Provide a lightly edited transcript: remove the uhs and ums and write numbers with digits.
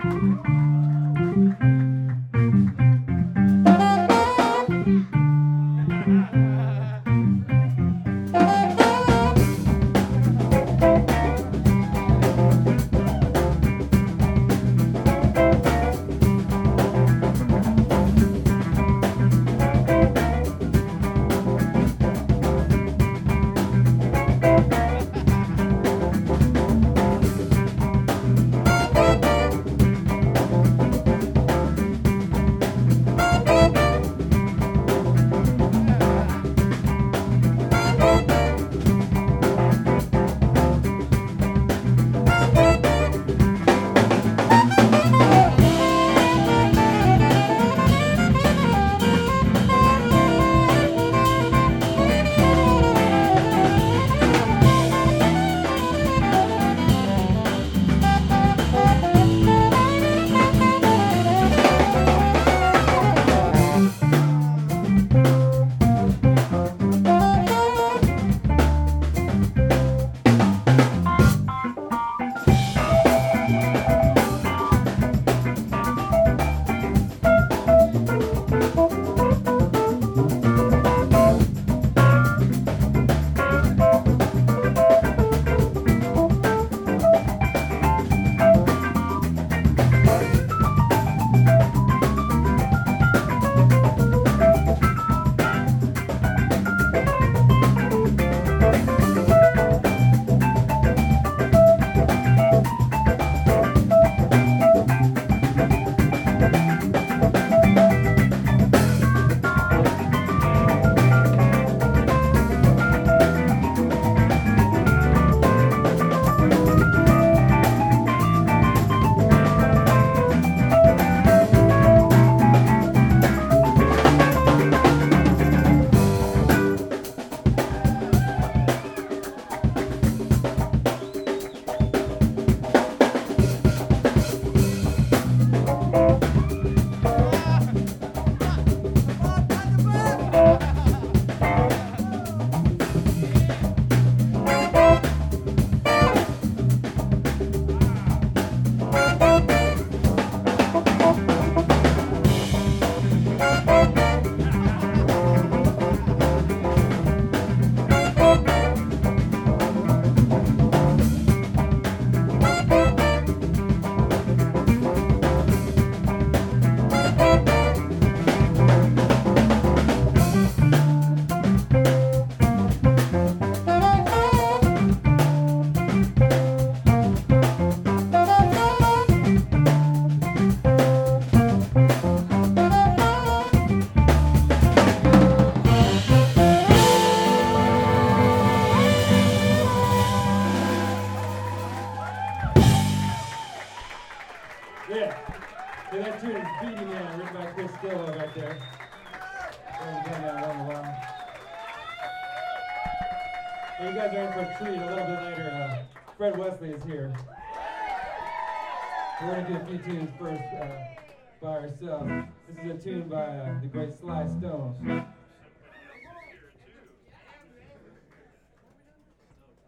Yeah. So that tune is Beady Man, written by Chris Stillo right there. Haven't done that in a while. Well, you guys are in for a treat. A little bit later, Fred Wesley is here. We're going to do a few tunes first by ourselves. This is a tune by the great Sly Stones.